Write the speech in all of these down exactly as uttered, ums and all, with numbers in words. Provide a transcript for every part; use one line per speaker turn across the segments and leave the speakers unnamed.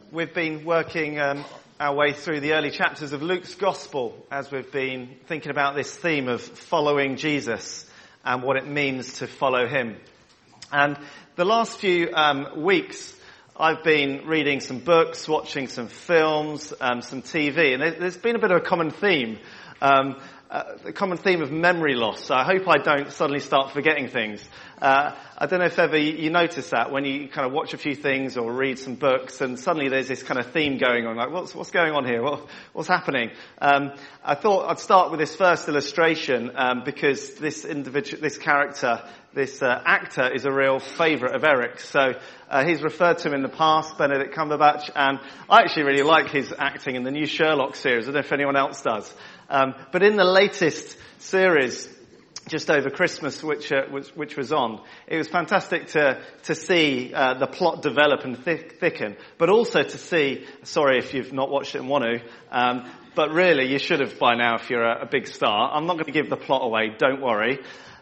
We've been working um, our way through the early chapters of Luke's Gospel as we've been thinking about this theme of following Jesus and what it means to follow him. And the last few um, weeks, I've been reading some books, watching some films, um, some T V, and there's been a bit of a common theme. Um, Uh, the common theme of memory loss. So I hope I don't suddenly start forgetting things. Uh, I don't know if ever you, you notice that when you kind of watch a few things or read some books and suddenly there's this kind of theme going on, like what's, what's going on here? What, what's happening? Um, I thought I'd start with this first illustration, um, because this individual, this character, this uh, actor is a real favourite of Eric's. So uh, he's referred to him in the past, Benedict Cumberbatch, and I actually really like his acting in the new Sherlock series. I don't know if anyone else does. Um, but in the latest series, just over Christmas, which, uh, which, which was on, it was fantastic to to see uh, the plot develop and thick, thicken, but also to see. Sorry if you've not watched it and want to, um, but really you should have by now if you're a, a big star. I'm not going to give the plot away, don't worry.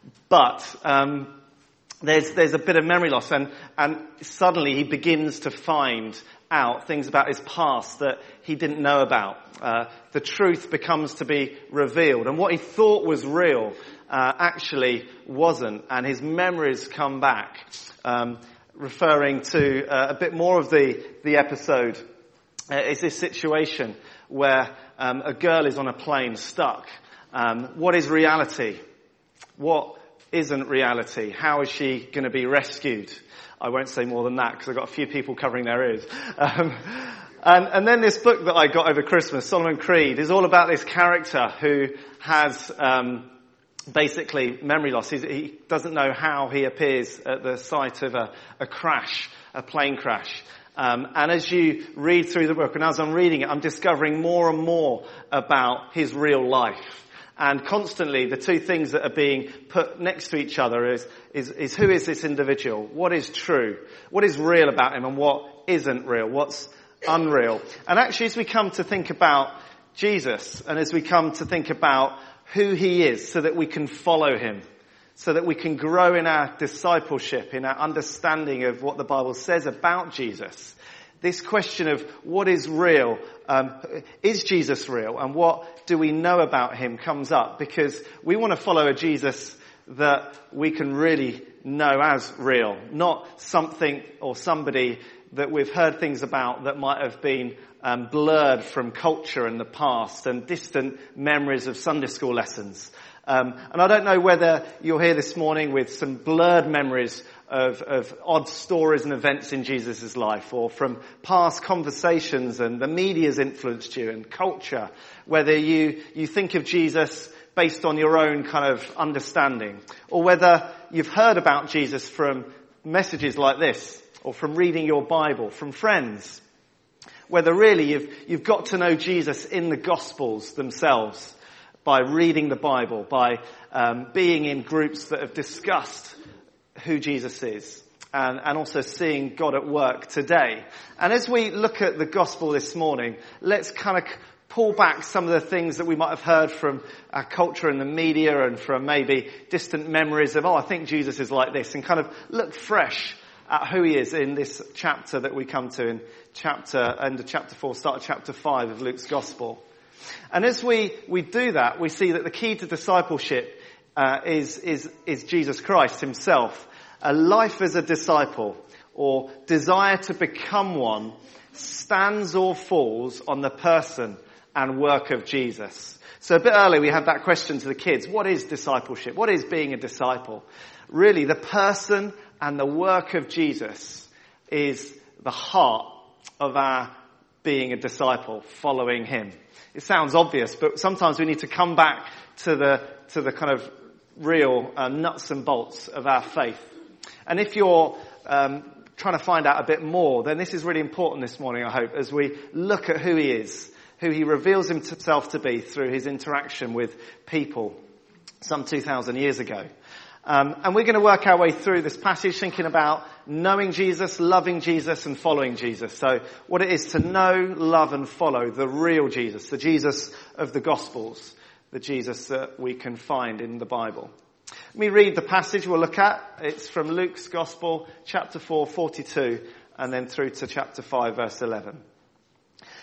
But um, there's there's a bit of memory loss, and and suddenly he begins to find out things about his past that he didn't know about. Uh, the truth becomes to be revealed, and what he thought was real uh, actually wasn't, and his memories come back. Um, referring to uh, a bit more of the, the episode uh, is this situation where um, a girl is on a plane stuck. Um, what is reality? What isn't reality? How is she going to be rescued? I won't say more than that because I've got a few people covering their ears. Um, and, and then this book that I got over Christmas, Solomon Creed, is all about this character who has um, basically memory loss. He's, he doesn't know how he appears at the site of a, a crash, a plane crash. Um, and as you read through the book, and as I'm reading it, I'm discovering more and more about his real life. And constantly, the two things that are being put next to each other is, is, is who is this individual? What is true? What is real about him and what isn't real? What's unreal? And actually, as we come to think about Jesus and as we come to think about who he is so that we can follow him, so that we can grow in our discipleship, in our understanding of what the Bible says about Jesus, this question of what is real, um, is Jesus real, and what do we know about him comes up because we want to follow a Jesus that we can really know as real, not something or somebody that we've heard things about that might have been um, blurred from culture in the past and distant memories of Sunday school lessons. Um, and I don't know whether you're here this morning with some blurred memories of, of odd stories and events in Jesus' life, or from past conversations and the media's influenced you and culture, whether you, you think of Jesus based on your own kind of understanding, or whether you've heard about Jesus from messages like this, or from reading your Bible, from friends, whether really you've, you've got to know Jesus in the Gospels themselves, by reading the Bible, by um, being in groups that have discussed who Jesus is, and, and also seeing God at work today. And as we look at the gospel this morning, let's kind of pull back some of the things that we might have heard from our culture and the media and from maybe distant memories of, oh, I think Jesus is like this, and kind of look fresh at who he is in this chapter that we come to in chapter, end of chapter four, start of chapter five of Luke's gospel. And as we, we do that, we see that the key to discipleship uh, is, is, is Jesus Christ himself. A life as a disciple, or desire to become one, stands or falls on the person and work of Jesus. So a bit earlier we had that question to the kids. What is discipleship? What is being a disciple? Really, the person and the work of Jesus is the heart of our being a disciple, following him. It sounds obvious, but sometimes we need to come back to the to the kind of real uh, nuts and bolts of our faith. And if you're um, trying to find out a bit more, then this is really important this morning, I hope, as we look at who he is, who he reveals himself to be through his interaction with people some two thousand years ago. Um, and we're going to work our way through this passage thinking about knowing Jesus, loving Jesus, and following Jesus. So what it is to know, love, and follow the real Jesus, the Jesus of the Gospels, the Jesus that we can find in the Bible. Let me read the passage we'll look at. It's from Luke's Gospel, chapter four, forty-two, and then through to chapter five, verse eleven.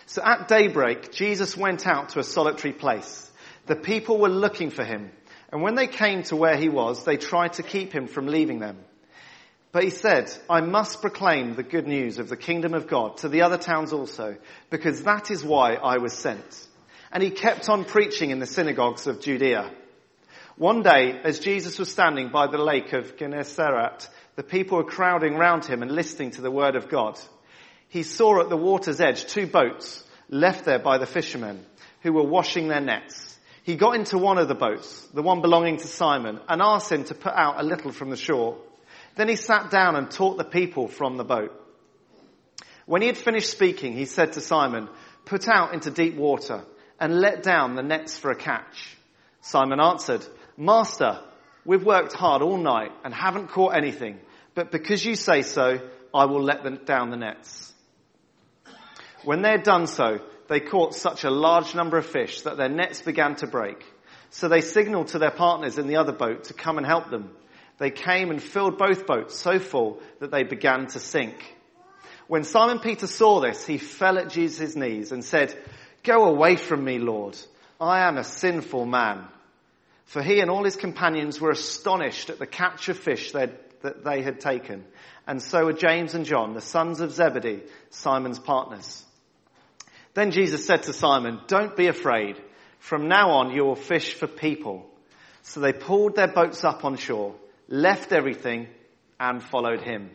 So at daybreak, Jesus went out to a solitary place. The people were looking for him, and when they came to where he was, they tried to keep him from leaving them. But he said, I must proclaim the good news of the kingdom of God to the other towns also, because that is why I was sent. And he kept on preaching in the synagogues of Judea. One day, as Jesus was standing by the lake of Gennesaret, the people were crowding round him and listening to the word of God. He saw at the water's edge two boats left there by the fishermen who were washing their nets. He got into one of the boats, the one belonging to Simon, and asked him to put out a little from the shore. Then he sat down and taught the people from the boat. When he had finished speaking, he said to Simon, put out into deep water and let down the nets for a catch. Simon answered, Master, we've worked hard all night and haven't caught anything, but because you say so, I will let them down the nets. When they had done so, they caught such a large number of fish that their nets began to break. So they signaled to their partners in the other boat to come and help them. They came and filled both boats so full that they began to sink. When Simon Peter saw this, he fell at Jesus' knees and said, Go away from me, Lord. I am a sinful man. For he and all his companions were astonished at the catch of fish that they had taken. And so were James and John, the sons of Zebedee, Simon's partners. Then Jesus said to Simon, Don't be afraid. From now on you will fish for people. So they pulled their boats up on shore, left everything, and followed him.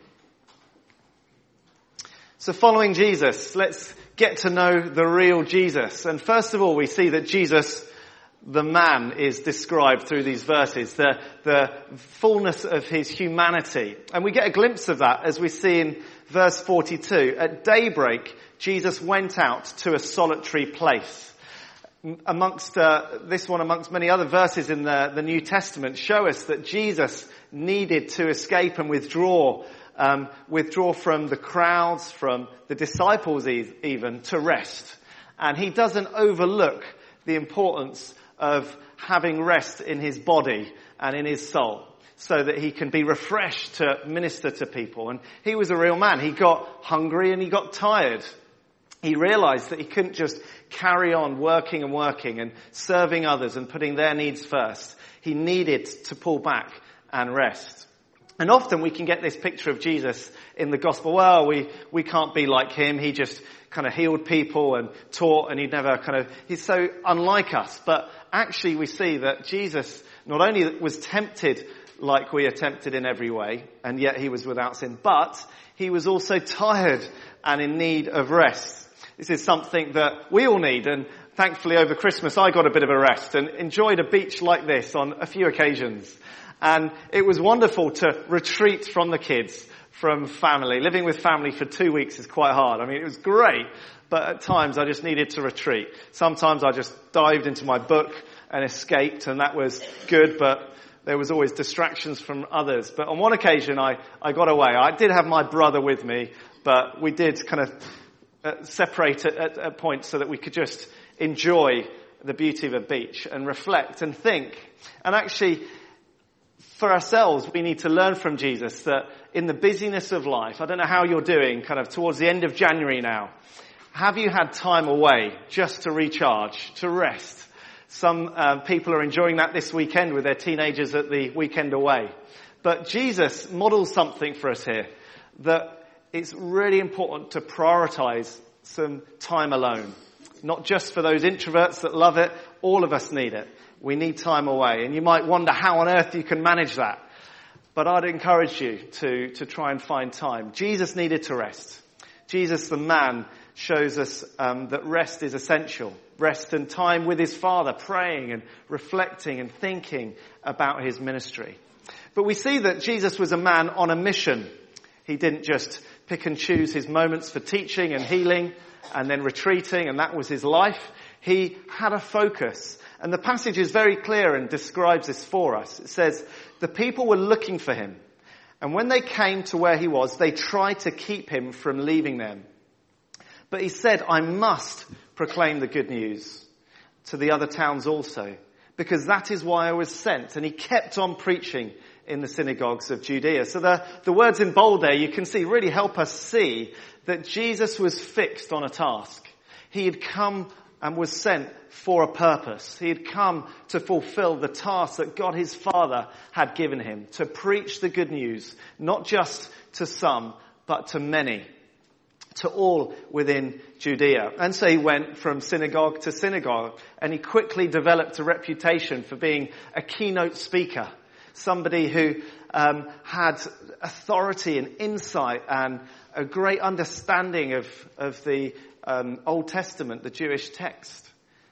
So following Jesus, let's get to know the real Jesus. And first of all, we see that Jesus, the man, is described through these verses, the, the fullness of his humanity. And we get a glimpse of that as we see in verse forty-two. At daybreak, Jesus went out to a solitary place. Amongst uh, this one, amongst many other verses in the, the New Testament, show us that Jesus needed to escape and withdraw, um, withdraw from the crowds, from the disciples even, to rest. And he doesn't overlook the importance of having rest in his body and in his soul, so that he can be refreshed to minister to people. And he was a real man. He got hungry and he got tired. He realized that he couldn't just carry on working and working and serving others and putting their needs first. He needed to pull back and rest. And often we can get this picture of Jesus in the gospel. Well, we, we can't be like him. He just kind of healed people and taught, and he never kind of, he's so unlike us. But actually we see that Jesus not only was tempted like we are tempted in every way, and yet he was without sin, but he was also tired and in need of rest. This is something that we all need, and thankfully over Christmas I got a bit of a rest and enjoyed a beach like this on a few occasions. And it was wonderful to retreat from the kids, from family. Living with family for two weeks is quite hard. I mean, it was great, but at times I just needed to retreat. Sometimes I just dived into my book and escaped, and that was good, but there was always distractions from others. But on one occasion I, I got away. I did have my brother with me, but we did kind of uh, separate at, at a point so that we could just enjoy the beauty of a beach and reflect and think. And actually, for ourselves, we need to learn from Jesus that in the busyness of life, I don't know how you're doing kind of towards the end of January now, have you had time away just to recharge, to rest? Some uh, people are enjoying that this weekend with their teenagers at the weekend away. But Jesus models something for us here, that it's really important to prioritize some time alone. Not just for those introverts that love it, all of us need it. We need time away. And you might wonder how on earth you can manage that. But I'd encourage you to, to try and find time. Jesus needed to rest. Jesus, the man, shows us um, that rest is essential. Rest and time with his Father, praying and reflecting and thinking about his ministry. But we see that Jesus was a man on a mission. He didn't just pick and choose his moments for teaching and healing and then retreating, and that was his life. He had a focus. And the passage is very clear and describes this for us. It says, the people were looking for him. And when they came to where he was, they tried to keep him from leaving them. But he said, I must proclaim the good news to the other towns also, because that is why I was sent. And he kept on preaching in the synagogues of Judea. So the, the words in bold there, you can see, really help us see that Jesus was fixed on a task. He had come and was sent for a purpose. He had come to fulfill the task that God his Father had given him, to preach the good news, not just to some, but to many, to all within Judea. And so he went from synagogue to synagogue, and he quickly developed a reputation for being a keynote speaker, somebody who um, had authority and insight and a great understanding of, of the um, Old Testament, the Jewish text.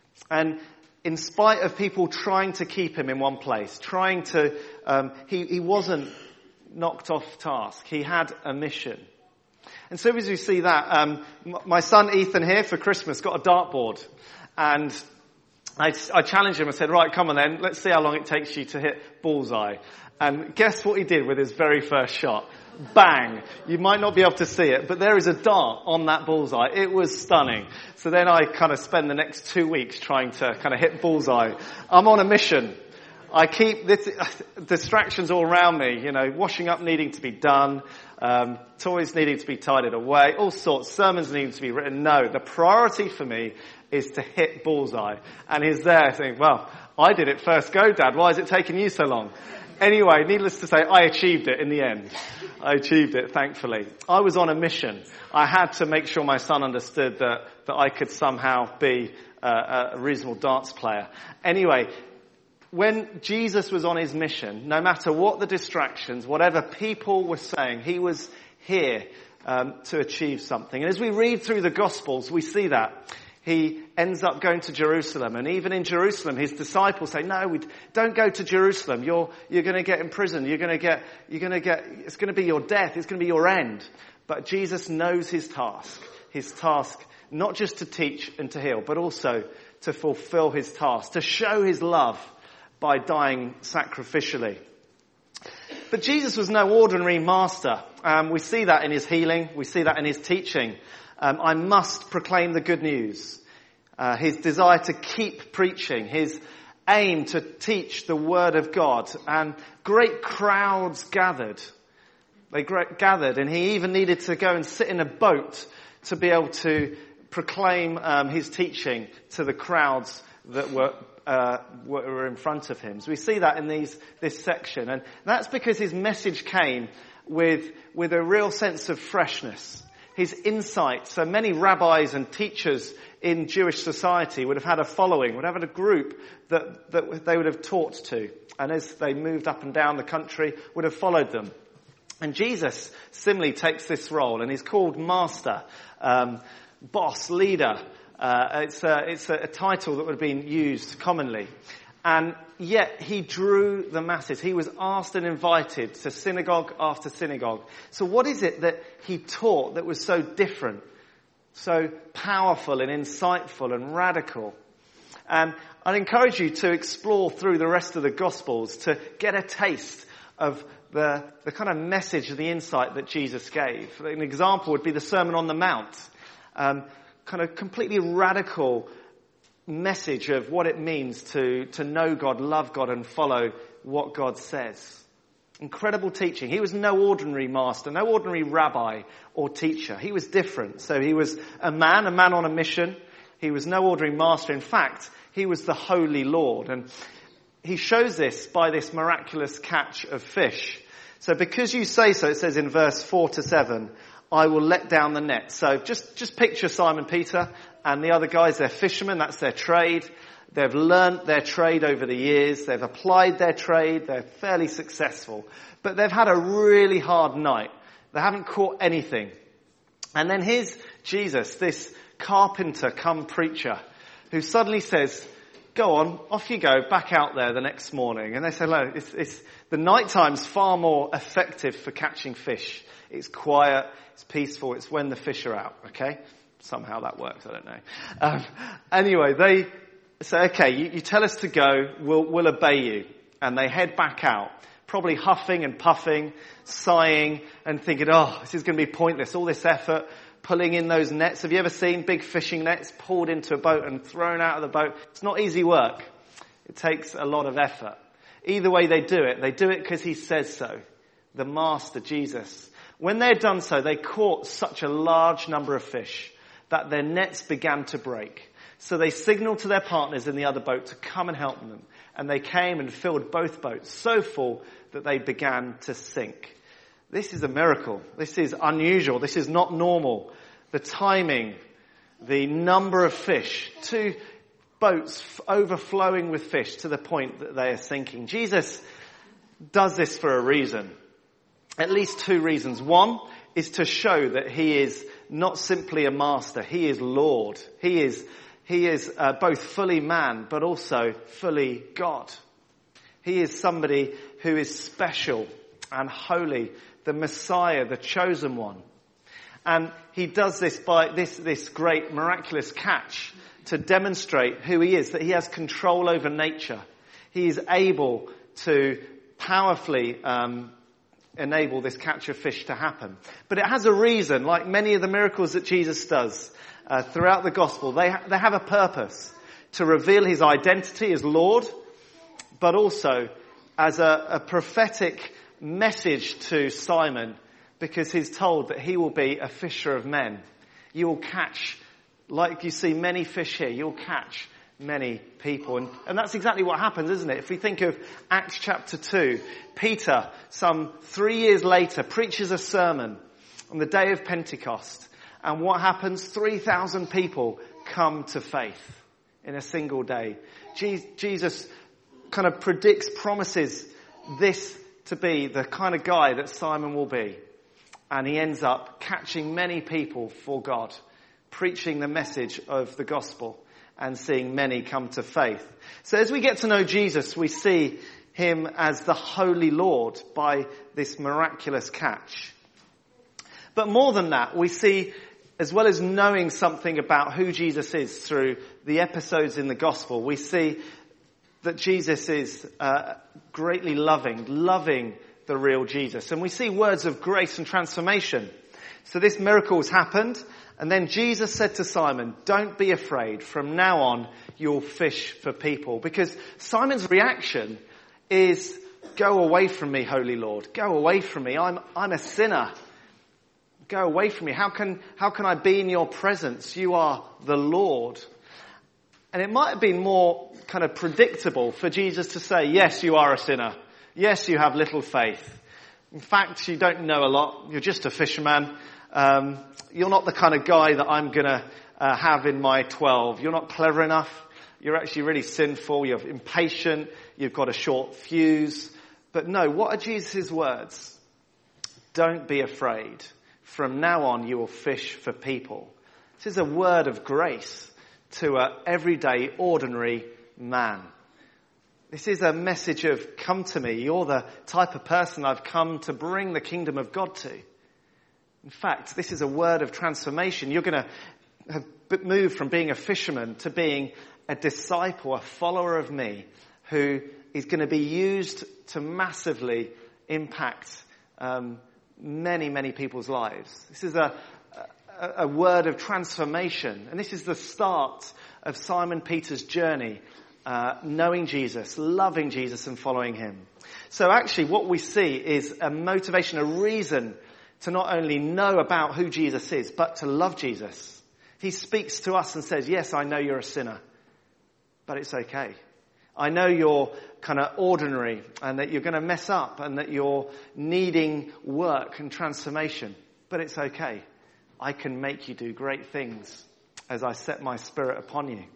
And in spite of people trying to keep him in one place, trying to, um, he, he wasn't knocked off task. He had a mission. And so as we see that, um, my son Ethan here for Christmas got a dartboard, and I, I challenged him. I said, right, come on then, let's see how long it takes you to hit bullseye. And guess what he did with his very first shot? Bang! You might not be able to see it, but there is a dart on that bullseye. It was stunning. So then I kind of spend the next two weeks trying to kind of hit bullseye. I'm on a mission. I keep this, distractions all around me, you know, washing up needing to be done, um, toys needing to be tidied away, all sorts, sermons needing to be written. No, the priority for me is to hit bullseye. And he's there saying, well, I did it first go, Dad. Why is it taking you so long? Anyway, needless to say, I achieved it in the end. I achieved it, thankfully. I was on a mission. I had to make sure my son understood that, that I could somehow be uh, a reasonable darts player. Anyway, when Jesus was on his mission, no matter what the distractions, whatever people were saying, he was here um, to achieve something. And as we read through the Gospels, we see that. He ends up going to Jerusalem, and even in Jerusalem, his disciples say, no, we don't go to Jerusalem. You're, you're going to get imprisoned. You're going to get, you're going to get, it's going to be your death. It's going to be your end. But Jesus knows his task. His task, not just to teach and to heal, but also to fulfill his task, to show his love by dying sacrificially. But Jesus was no ordinary master. Um, we see that in his healing. We see that in his teaching. Um, I must proclaim the good news. Uh, his desire to keep preaching, his aim to teach the word of God, and great crowds gathered. They gathered, and he even needed to go and sit in a boat to be able to proclaim um, his teaching to the crowds that were uh, were in front of him. So we see that in these this section, and that's because his message came with with a real sense of freshness. His insight. So many rabbis and teachers in Jewish society would have had a following, would have had a group that, that they would have taught to. And as they moved up and down the country, would have followed them. And Jesus similarly takes this role, and he's called master, um, boss, leader. Uh, it's a, it's a, a title that would have been used commonly. And yet he drew the masses. He was asked and invited to synagogue after synagogue. So what is it that he taught that was so different, so powerful and insightful and radical? And I'd encourage you to explore through the rest of the Gospels to get a taste of the, the kind of message, the insight that Jesus gave. An example would be the Sermon on the Mount. Um, kind of completely radical message of what it means to, to know God, love God, and follow what God says. Incredible teaching. He was no ordinary master, no ordinary rabbi or teacher. He was different. So he was a man, a man on a mission. He was no ordinary master. In fact, he was the Holy Lord. And he shows this by this miraculous catch of fish. So because you say so, it says in verse four to seven, I will let down the net. So just, just picture Simon Peter and the other guys. They're fishermen. That's their trade. They've learnt their trade over the years. They've applied their trade. They're fairly successful. But they've had a really hard night. They haven't caught anything. And then here's Jesus, this carpenter come preacher, who suddenly says, go on, off you go, back out there the next morning. And they say, no, it's, it's, the night time's far more effective for catching fish. It's quiet, it's peaceful, it's when the fish are out, okay? Somehow that works, I don't know. Um, anyway, they say, okay, you, you tell us to go, we'll, we'll obey you. And they head back out, probably huffing and puffing, sighing, and thinking, oh, this is going to be pointless, all this effort, pulling in those nets. Have you ever seen big fishing nets pulled into a boat and thrown out of the boat? It's not easy work. It takes a lot of effort. Either way they do it, they do it because he says so. The Master, Jesus. When they had done so, they caught such a large number of fish that their nets began to break. So they signaled to their partners in the other boat to come and help them. And they came and filled both boats so full that they began to sink. This is a miracle. This is unusual. This is not normal. The timing, the number of fish, two boats overflowing with fish to the point that they are sinking. Jesus does this for a reason. At least two reasons. One is to show that he is not simply a master. He is Lord. He is, he is uh, both fully man, but also fully God. He is somebody who is special and holy, the Messiah, the chosen one. And he does this by this, this great miraculous catch to demonstrate who he is, that he has control over nature. He is able to powerfully um, enable this catch of fish to happen. But it has a reason, like many of the miracles that Jesus does uh, throughout the gospel. They, ha- they have a purpose to reveal his identity as Lord, but also as a, a prophetic message to Simon, because he's told that he will be a fisher of men. You will catch, like you see many fish here, you'll catch many people. And, and that's exactly what happens, isn't it? If we think of Acts chapter two, Peter, some three years later, preaches a sermon on the day of Pentecost. And what happens? three thousand people come to faith in a single day. Je- Jesus kind of predicts, promises this to be the kind of guy that Simon will be. And he ends up catching many people for God, preaching the message of the gospel and seeing many come to faith. So as we get to know Jesus, we see him as the Holy Lord by this miraculous catch. But more than that, we see, as well as knowing something about who Jesus is through the episodes in the gospel, we see that Jesus is uh, greatly loving, loving the real Jesus. And we see words of grace and transformation. So this miracle has happened. And then Jesus said to Simon, don't be afraid. From now on, you'll fish for people. Because Simon's reaction is, go away from me, Holy Lord. Go away from me. I'm, I'm a sinner. Go away from me. How can, how can I be in your presence? You are the Lord. And it might have been more kind of predictable for Jesus to say, yes, you are a sinner. Yes, you have little faith. In fact, you don't know a lot. You're just a fisherman. Um, you're not the kind of guy that I'm going to uh, have in my twelve. You're not clever enough. You're actually really sinful. You're impatient. You've got a short fuse. But no, what are Jesus' words? Don't be afraid. From now on, you will fish for people. This is a word of grace to an everyday, ordinary man. This is a message of, come to me. You're the type of person I've come to bring the kingdom of God to. In fact, this is a word of transformation. You're going to have moved from being a fisherman to being a disciple, a follower of me, who is going to be used to massively impact um, many, many people's lives. This is a, a, a word of transformation. And this is the start of Simon Peter's journey. Uh, knowing Jesus, loving Jesus and following him. So actually what we see is a motivation, a reason to not only know about who Jesus is, but to love Jesus. He speaks to us and says, yes, I know you're a sinner, but it's okay. I know you're kind of ordinary and that you're going to mess up and that you're needing work and transformation, but it's okay. I can make you do great things as I set my spirit upon you.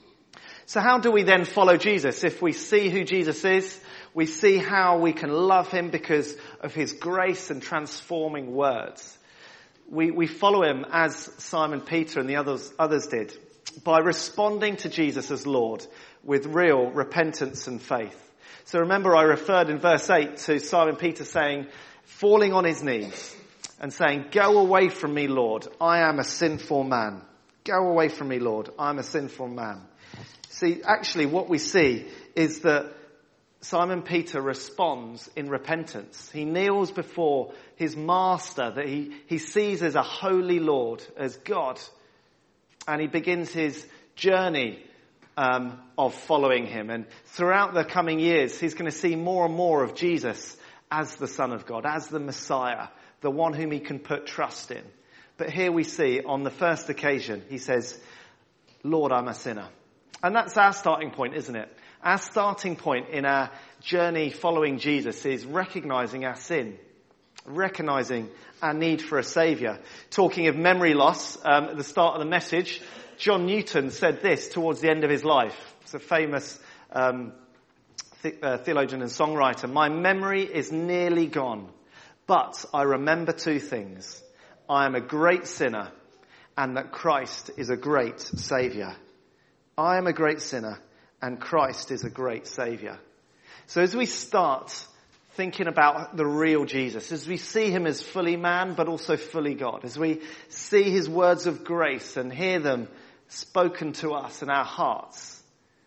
So how do we then follow Jesus? If we see who Jesus is, we see how we can love him because of his grace and transforming words. We, we follow him as Simon Peter and the others, others did, by responding to Jesus as Lord with real repentance and faith. So remember, I referred in verse eight to Simon Peter saying, falling on his knees and saying, go away from me, Lord. I am a sinful man. Go away from me, Lord. I'm a sinful man. See, actually what we see is that Simon Peter responds in repentance. He kneels before his master that he, he sees as a holy Lord, as God. And he begins his journey um, of following him. And throughout the coming years, he's going to see more and more of Jesus as the Son of God, as the Messiah, the one whom he can put trust in. But here we see on the first occasion, he says, Lord, I'm a sinner. And that's our starting point, isn't it? Our starting point in our journey following Jesus is recognizing our sin, recognizing our need for a saviour. Talking of memory loss, um, at the start of the message, John Newton said this towards the end of his life. It's a famous um, th- uh, theologian and songwriter. My memory is nearly gone, but I remember two things. I am a great sinner, and that Christ is a great saviour. I am a great sinner, and Christ is a great saviour. So as we start thinking about the real Jesus, as we see him as fully man, but also fully God, as we see his words of grace and hear them spoken to us in our hearts,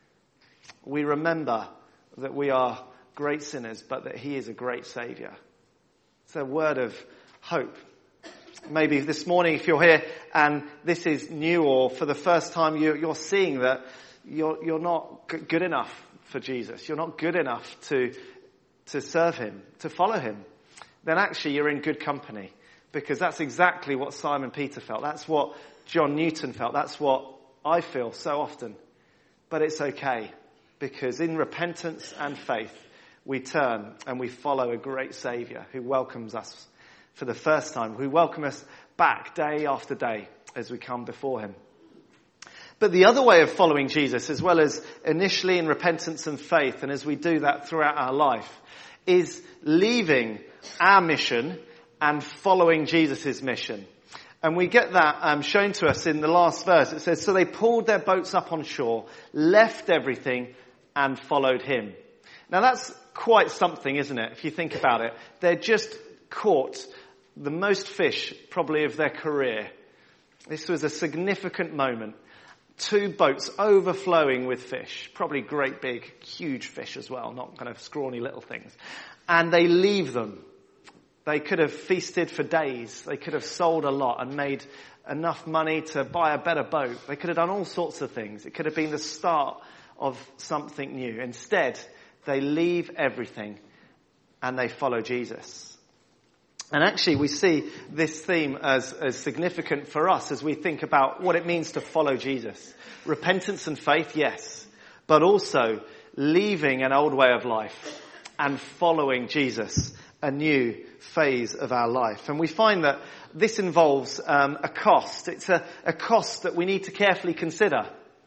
we remember that we are great sinners, but that he is a great saviour. It's a word of hope. Maybe this morning, if you're here and this is new, or for the first time you, you're seeing that you're, you're not g- good enough for Jesus. You're not good enough to, to serve him, to follow him. Then actually you're in good company, because that's exactly what Simon Peter felt. That's what John Newton felt. That's what I feel so often. But it's okay, because in repentance and faith, we turn and we follow a great saviour who welcomes us for the first time, who welcome us back day after day as we come before him. But the other way of following Jesus, as well as initially in repentance and faith, and as we do that throughout our life, is leaving our mission and following Jesus' mission. And we get that um, shown to us in the last verse. It says, so they pulled their boats up on shore, left everything, and followed him. Now that's quite something, isn't it? If you think about it, they're just caught the most fish probably of their career. This was a significant moment. Two boats overflowing with fish, probably great big, huge fish as well, not kind of scrawny little things. And they leave them. They could have feasted for days. They could have sold a lot and made enough money to buy a better boat. They could have done all sorts of things. It could have been the start of something new. Instead, they leave everything and they follow Jesus. And actually we see this theme as, as significant for us as we think about what it means to follow Jesus. Repentance and faith, yes, but also leaving an old way of life and following Jesus, a new phase of our life. And we find that this involves um, a cost. It's a, a cost that we need to carefully consider.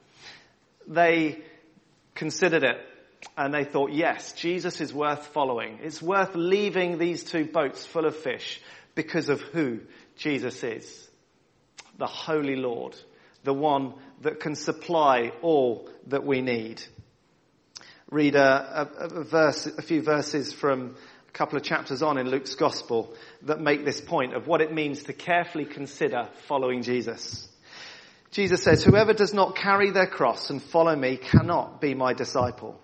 They considered it. And they thought, yes, Jesus is worth following. It's worth leaving these two boats full of fish because of who Jesus is. The Holy Lord, the one that can supply all that we need. Read a, a, a verse, a few verses from a couple of chapters on in Luke's Gospel that make this point of what it means to carefully consider following Jesus. Jesus says, whoever does not carry their cross and follow me cannot be my disciple.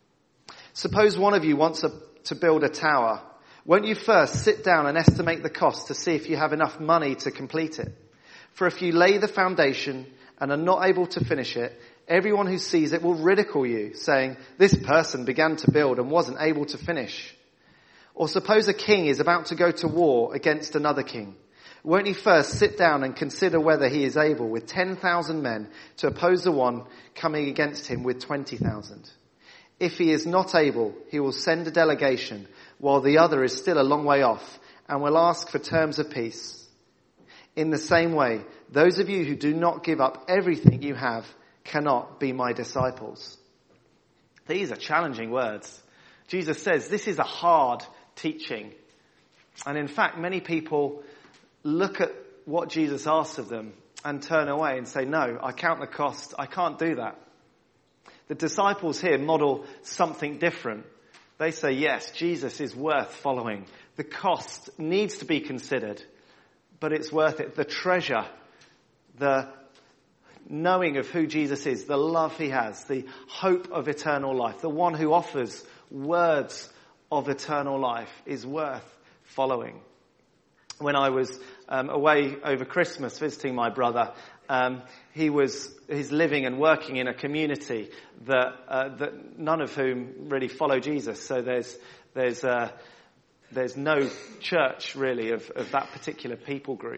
Suppose one of you wants a, to build a tower. Won't you first sit down and estimate the cost to see if you have enough money to complete it? For if you lay the foundation and are not able to finish it, everyone who sees it will ridicule you, saying, this person began to build and wasn't able to finish. Or suppose a king is about to go to war against another king. Won't he first sit down and consider whether he is able with ten thousand men to oppose the one coming against him with twenty thousand? If he is not able, he will send a delegation while the other is still a long way off and will ask for terms of peace. In the same way, those of you who do not give up everything you have cannot be my disciples. These are challenging words. Jesus says this is a hard teaching. And in fact, many people look at what Jesus asks of them and turn away and say, no, I count the cost. I can't do that. The disciples here model something different. They say, yes, Jesus is worth following. The cost needs to be considered, but it's worth it. The treasure, the knowing of who Jesus is, the love he has, the hope of eternal life, the one who offers words of eternal life is worth following. When I was um, away over Christmas visiting my brother, Um, he was, he's living and working in a community that, uh, that none of whom really follow Jesus. So there's, there's, uh, there's no church really of, of that particular people group.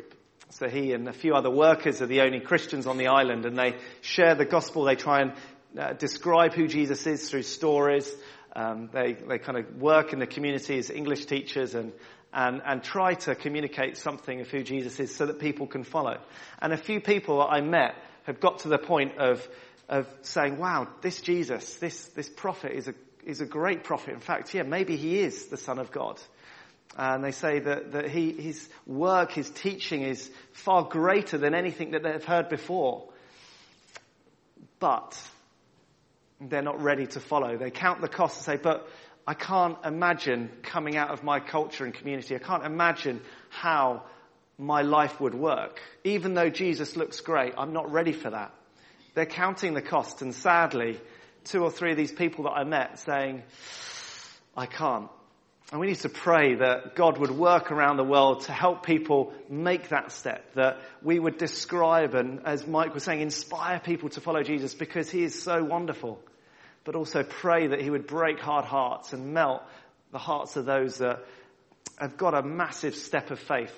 So he and a few other workers are the only Christians on the island, and they share the gospel. They try and uh, describe who Jesus is through stories. Um, they they kind of work in the community as English teachers and, and and try to communicate something of who Jesus is so that people can follow. And a few people that I met have got to the point of of saying, "Wow, this Jesus, this this prophet is a is a great prophet. In fact, yeah, maybe he is the Son of God." And they say that, that he, his work, his teaching is far greater than anything that they've heard before. But they're not ready to follow. They count the cost and say, but I can't imagine coming out of my culture and community. I can't imagine how my life would work. Even though Jesus looks great, I'm not ready for that. They're counting the cost. And sadly, two or three of these people that I met saying, I can't. And we need to pray that God would work around the world to help people make that step, that we would describe and, as Mike was saying, inspire people to follow Jesus because he is so wonderful. But also pray that he would break hard hearts and melt the hearts of those that have got a massive step of faith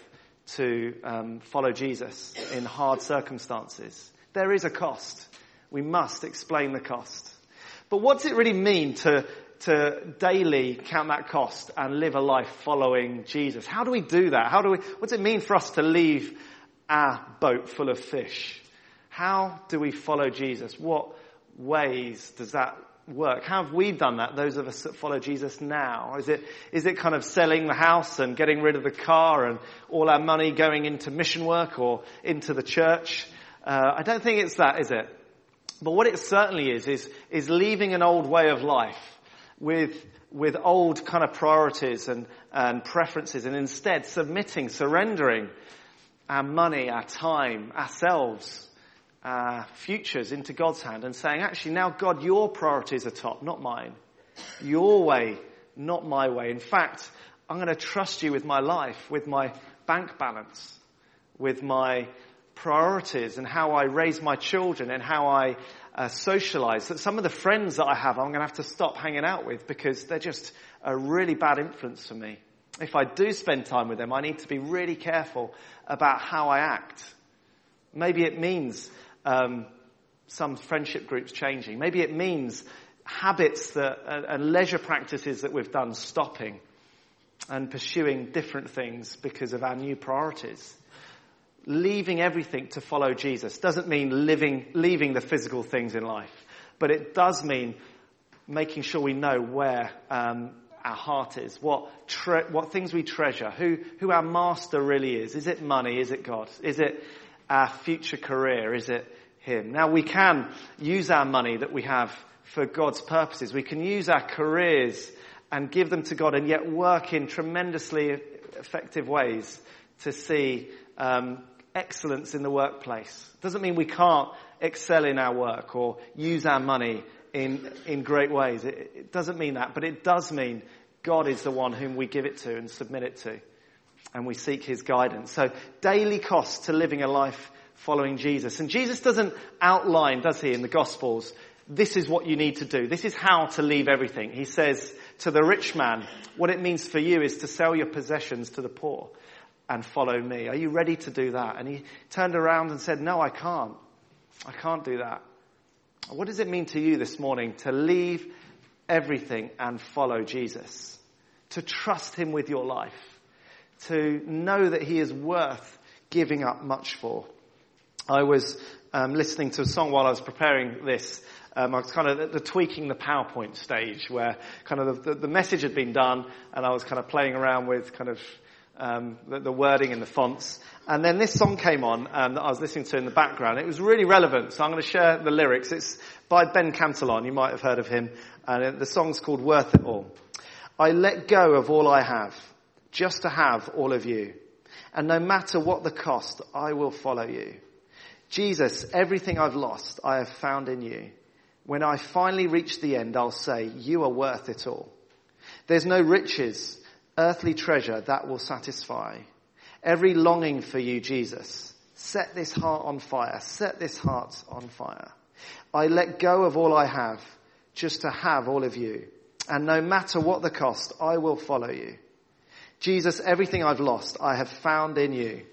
to um, follow Jesus in hard circumstances. There is a cost. We must explain the cost. But what does it really mean to to daily count that cost and live a life following Jesus? How do we do that? How do we, what does it mean for us to leave our boat full of fish? How do we follow Jesus? What ways does that work? How have we done that, those of us that follow Jesus now? Is it, is it kind of selling the house and getting rid of the car and all our money going into mission work or into the church? Uh, I don't think it's that, is it? But what it certainly is, is, is leaving an old way of life with with old kind of priorities and, and preferences, and instead submitting, surrendering our money, our time, ourselves, our futures into God's hand and saying, actually, now, God, your priorities are top, not mine. Your way, not my way. In fact, I'm going to trust you with my life, with my bank balance, with my priorities and how I raise my children and how I uh, socialize. That some of the friends that I have, I'm going to have to stop hanging out with because they're just a really bad influence for me. If I do spend time with them, I need to be really careful about how I act. Maybe it means um, some friendship groups changing. Maybe it means habits that uh, and leisure practices that we've done stopping and pursuing different things because of our new priorities. Leaving everything to follow Jesus doesn't mean living, leaving the physical things in life, but it does mean making sure we know where um, our heart is, what tre- what things we treasure, who who our master really is. Is it money? Is it God? Is it our future career? Is it him? Now, we can use our money that we have for God's purposes. We can use our careers and give them to God and yet work in tremendously effective ways to see um, excellence in the workplace. Doesn't mean we can't excel in our work or use our money in in great ways. It, it doesn't mean that, but it does mean God is the one whom we give it to and submit it to, and we seek his guidance. So daily cost to living a life following Jesus. And Jesus doesn't outline, does he, in the Gospels, this is what you need to do. This is how to leave everything. He says to the rich man, what it means for you is to sell your possessions to the poor and follow me. Are you ready to do that? And he turned around and said, no, I can't. I can't do that. What does it mean to you this morning to leave everything and follow Jesus? To trust him with your life? To know that he is worth giving up much for? I was um, listening to a song while I was preparing this. Um, I was kind of at the tweaking the PowerPoint stage where kind of the, the message had been done and I was kind of playing around with kind of um, the, the wording and the fonts. And then this song came on um, that I was listening to in the background. It was really relevant, so I'm going to share the lyrics. It's by Ben Cantillon. You might have heard of him. And the song's called Worth It All. I let go of all I have just to have all of you. And no matter what the cost, I will follow you. Jesus, everything I've lost, I have found in you. When I finally reach the end, I'll say, you are worth it all. There's no riches, earthly treasure that will satisfy. Every longing for you, Jesus. Set this heart on fire. Set this heart on fire. I let go of all I have just to have all of you. And no matter what the cost, I will follow you. Jesus, everything I've lost, I have found in you.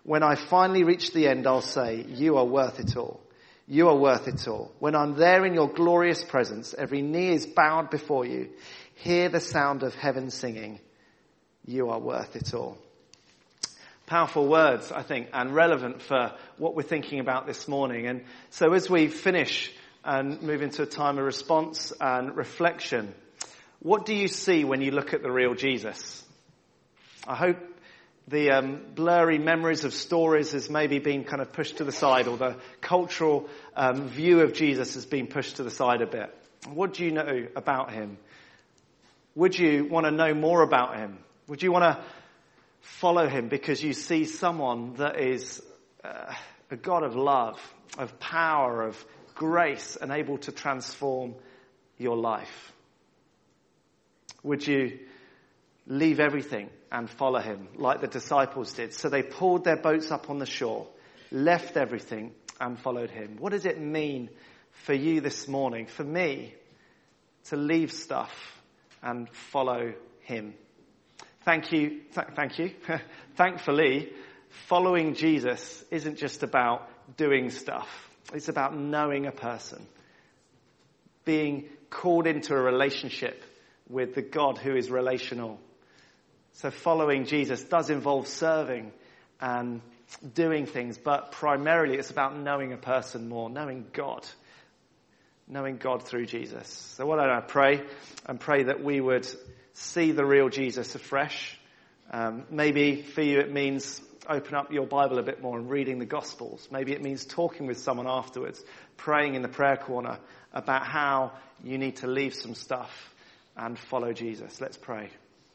When I finally reach the end, I'll say, you are worth it all. You are worth it all. When I'm there in your glorious presence, every knee is bowed before you. Hear the sound of heaven singing, you are worth it all. Powerful words, I think, and relevant for what we're thinking about this morning. And so as we finish and move into a time of response and reflection, what do you see when you look at the real Jesus? I hope the um, blurry memories of stories has maybe been kind of pushed to the side, or the cultural um, view of Jesus has been pushed to the side a bit. What do you know about him? Would you want to know more about him? Would you want to follow him because you see someone that is uh, a God of love, of power, of grace, and able to transform your life? Would you leave everything and follow him like the disciples did? So they pulled their boats up on the shore, left everything and followed him. What does it mean for you this morning, for me, to leave stuff and follow him? Thank you. Th- thank you. Thankfully, following Jesus isn't just about doing stuff. It's about knowing a person, being called into a relationship with the God who is relational. So following Jesus does involve serving and doing things, but primarily it's about knowing a person more, knowing God, knowing God through Jesus. So why don't I pray and pray that we would see the real Jesus afresh. Um, maybe for you it means open up your Bible a bit more and reading the Gospels. Maybe it means talking with someone afterwards, praying in the prayer corner about how you need to leave some stuff and follow Jesus. Let's pray.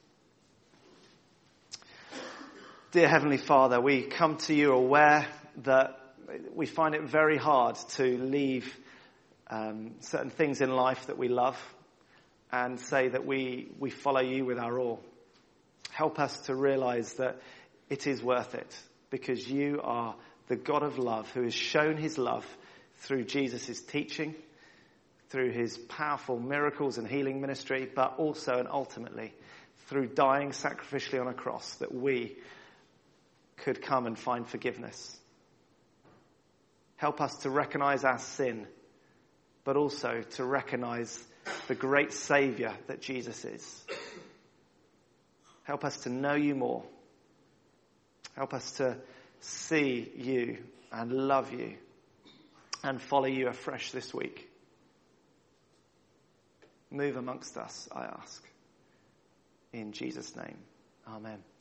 Dear Heavenly Father, we come to you aware that we find it very hard to leave um, certain things in life that we love and say that we, we follow you with our all. Help us to realize that it is worth it because you are the God of love who has shown his love through Jesus' teaching, through his powerful miracles and healing ministry, but also and ultimately through dying sacrificially on a cross that we could come and find forgiveness. Help us to recognize our sin, but also to recognize the great Savior that Jesus is. Help us to know you more. Help us to see you and love you and follow you afresh this week. Move amongst us, I ask. In Jesus' name, amen.